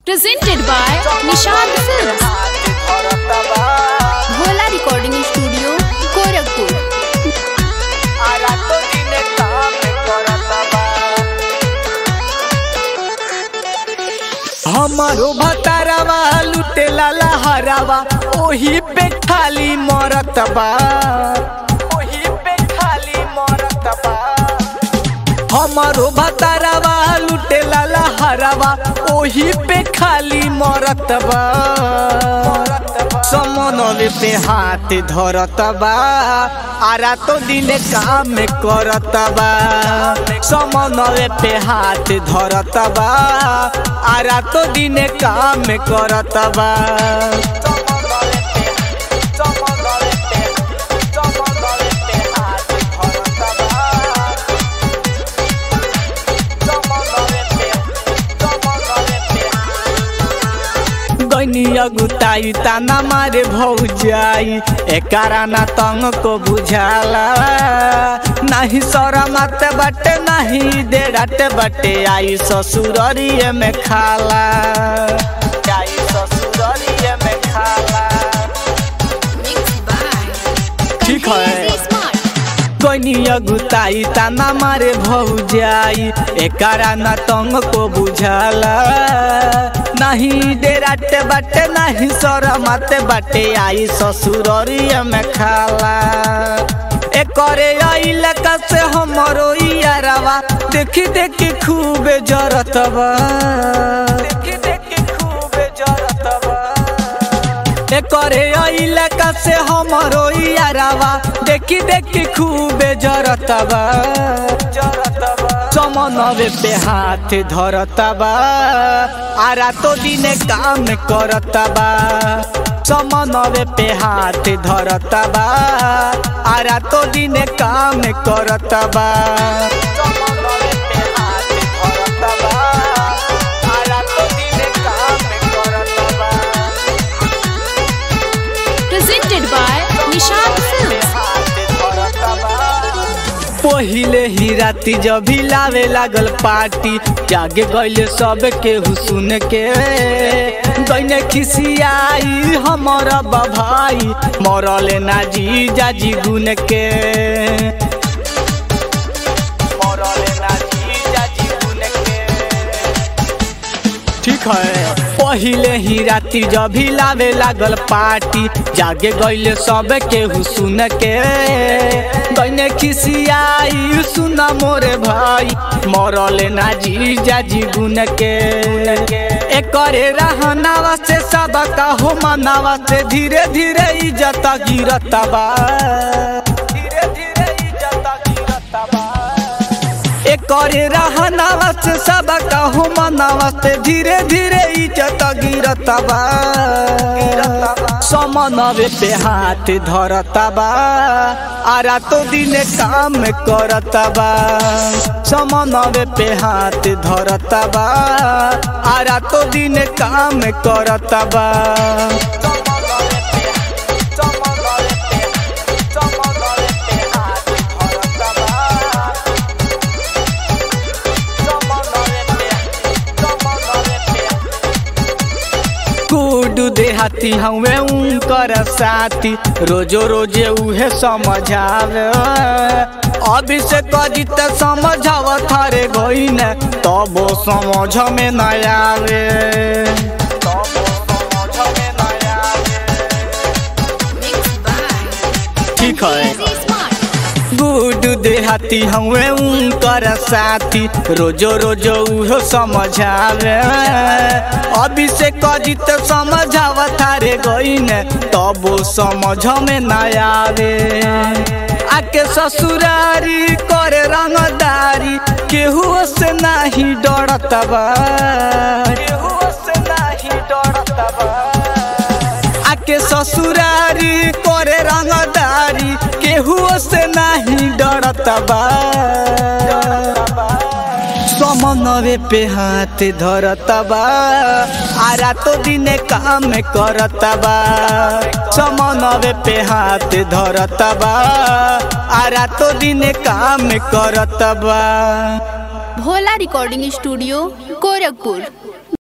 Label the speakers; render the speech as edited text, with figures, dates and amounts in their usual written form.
Speaker 1: Presented by Nishad Films. Bhola Recording Studio, Gorakhpur.
Speaker 2: हमारो भतारवा लुटे लाला हरावा ओही पे खाली मरतबा ओही पे खाली मरतबा हमारो भतारवा लुटे लाला हरावा ओही पे खाली मरतबा समनवे पे हाथ धरतबा आरा तो दिन काम करतबा समनवे पे हाथ धरतबा आरा तो दिन काम करतबा गनिया गुताई ताना मारे भौजाई एकारा ना तंग को बुझाला नाही शरमाते बटे नाही देड़ाते बटे आई ससुररिये में खाला आई ससुररिये में खाला ठीक है गनिया गुताई ताना मारे भौजाई एकारा ना तंग को बुझाला नहीं डेराते बाटे नहीं शरमाते बाटे आई ससुररिये में खाला एकरे इलाका से हमरो यारवा देखी देखी खूबे जरतबा देखी देखी खूबे जरतबा एकरे इलाका से हमरो यारवा देखी देखी खूबे जरतबा समनवे पे हाथ धरतबा आरा तो दिन काम करतबा समनवे पे हाथ धरतबा आरा तो दिन काम करतबा
Speaker 1: Presented by Nishad Films.
Speaker 2: पहिले ही राती जब भी लावे लागल पार्टी जागे गईले सब के हुसुन के गईने खिसियाई हमारा भाई मरले ना जी जाजी गुन के मरले ना जी जाजी गुन के ठीक है पहिले ही राती जब भी लावे लागल पार्टी जागे गईले सब के हुसुन के गईने खिसियाई सुना मोरे भाई मरले ना जी जाजी गुन के एकरे रहनावा से सब का हो मनावा से धीरे धीरे इज्जत गिरतबा धीरे धीरे इज्जत गिरतबा एकरे रहनावा से सब का हो मनावा से धीरे धीरे इज्जत गिरतबा समनवे पे हाथ धरतबा आरा तो दिन काम करतबा समनवे पे हाथ धरतबा आरा तो दिन काम करतबा कुडू देहाती हवे उनकर साथी रोजो रोजे उहे समझावे अभी से कजी त समझाव थारे गईन तब समझ में न आवे ठीक है गुडू देहाती हवे उनकर साथी रोजो रोजो उहो समझावे अभी से कजी त समझाव थारे गईन तब समझ में न आवे आके ससुरारी करे रंगदारी केहू से नहीं डरतबा केहू से नहीं डरतबा आके ससुरारी करे रंगदारी केहू से नहीं डरतबा समनवे पे हाथ धरतबा आरा तो दिन काम करतबा समनवे पे हाथ धरतबा आरा तो दिन काम करतबा
Speaker 1: Bhola Recording Studio, Gorakhpur.